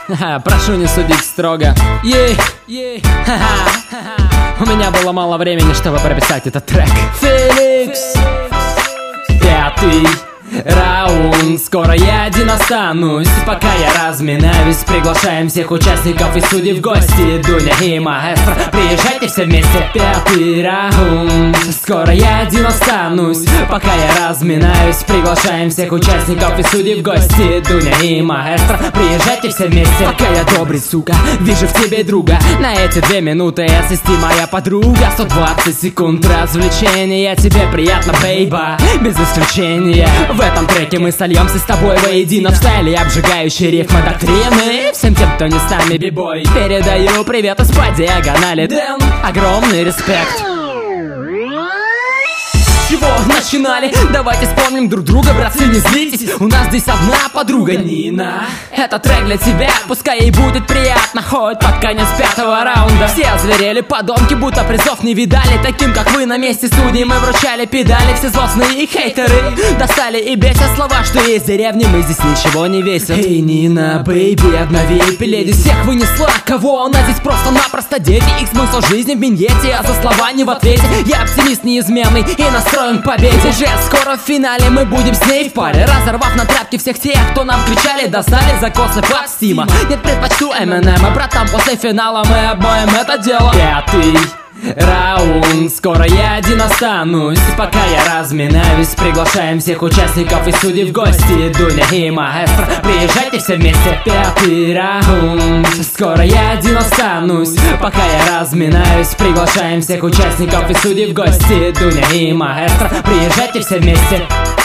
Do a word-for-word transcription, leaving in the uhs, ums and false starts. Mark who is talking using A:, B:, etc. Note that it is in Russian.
A: Ха-ха, прошу не судить строго. Ей, ей, ха-ха, ха-ха. У меня было мало времени, чтобы прописать этот трек. Феликс, пятый раунд, скоро я один останусь. Пока я разминаюсь, приглашаем всех участников и судей в гости. Дуня и маэстро, приезжайте все вместе. Пятый раунд, скоро я один останусь. Пока я разминаюсь, приглашаем всех участников и судей в гости. Дуня и маэстро, приезжайте все вместе. Пока я добрый, сука, вижу в тебе друга. На эти две минуты ассисти моя подруга. Сто двадцать секунд развлечения, тебе приятно, бейба, без исключения. В этом треке мы сольемся с тобой воедино в стайле обжигающей рифмы доктрины. Всем тем, кто не с нами, бибой, передаю привет из-под диагонали. Дэн, огромный респект. Чего начинали? Давайте вспомним друг друга, братцы, не злитесь. У нас здесь одна подруга, Нина. Это трек для тебя, пускай ей будет приятно, хоть под конец пятого раунда. Все озверели, подонки, будто призов не видали. Таким, как вы, на месте судей мы вручали педали. Все злостные и хейтеры достали и бесят слова, что есть в деревне, мы здесь ничего не весят. Эй, Нина, бэйби, обнови леди, всех вынесла. Кого она здесь просто-напросто дети. Их смысл жизни в виньете, а за слова не в ответе. Я оптимист неизменный и настроен к победе. Уже скоро в финале мы будем с ней в паре, разорвав на тряпки всех тех, кто нам кричали, достали за косный под стима. Нет, предпочту Эминема, братан, после финала мы обоим это дело. Пятый раунд, скоро я один останусь. Пока я разминаюсь, приглашаем всех участников и судей в гости. Дуня и маэстро, приезжайте все вместе. Пятый раунд, скоро я один останусь. Пока я разминаюсь, приглашаем всех участников и судей в гости. Дуня и маэстро, приезжайте все вместе.